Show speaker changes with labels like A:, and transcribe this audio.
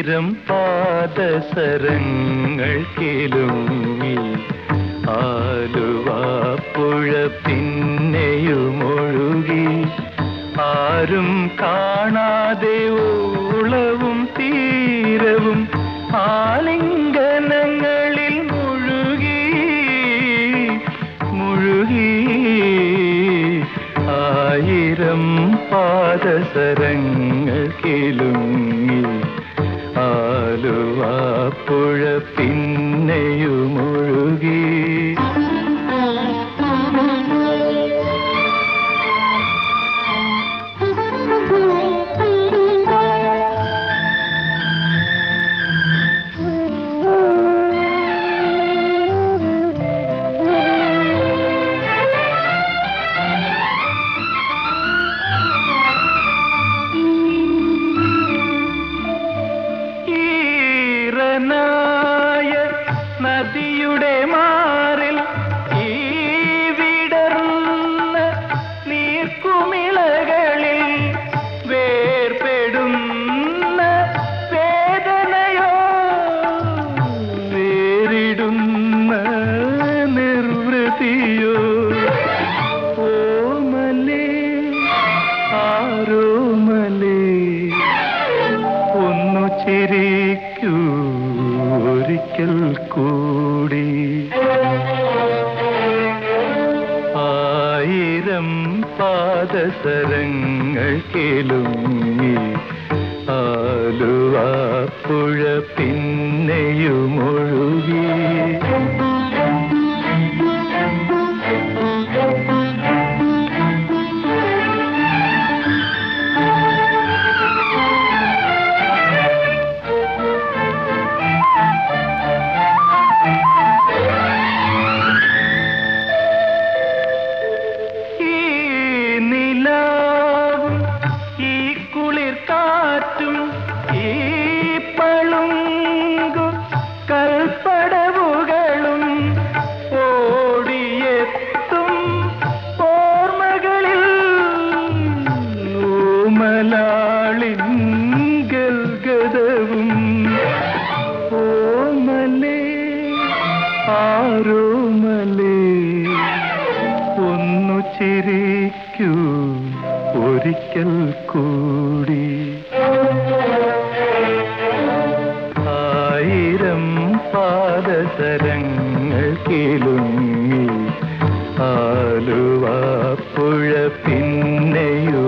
A: ആയിരം പാദസരങ്ങൾ കിലുങ്ങി ആലുവാപ്പുഴ പിന്നെയുമൊഴുകി ആരും കാണാതെ ഓളവും തീരവും ആലിംഗനങ്ങളിൽ മുഴുകി മുഴുകി ആയിരം പാദസരങ്ങൾ കിലുങ്ങി ആലുവാപ്പുഴ പിന്നെയുമൊഴുകി നദിയുടെ മാറിൽ ഈ വിടർന്ന നീർക്കുമിളകളിൽ വേർപെടുന്ന വേദനയോ വേറിടുന്ന നിർവൃതിയോ ഓമലേ ആരോമലേ ഒന്നു ചിരിക്കൂ ഒരിക്കൽ കൂടി ആയിരം പാദസരങ്ങൾ കിലുങ്ങി ആലുവാപ്പുഴ പിന്നെയുമൊഴുകി കാറ്റും ഈ പളുങ്കു കൽപ്പടവുകളും ഓടിയെത്തും ഓർമ്മകളിൽ ഓമലാളിങ്കൽ ഗതവും ഓമലേ ആരോമലേ ഒന്നു ചിരിക്കൂ ഒരിക്കൽ കൂടി ആയിരം പാദസരങ്ങൾ കിലുങ്ങി ആലുവാപ്പുഴ പിന്നെയും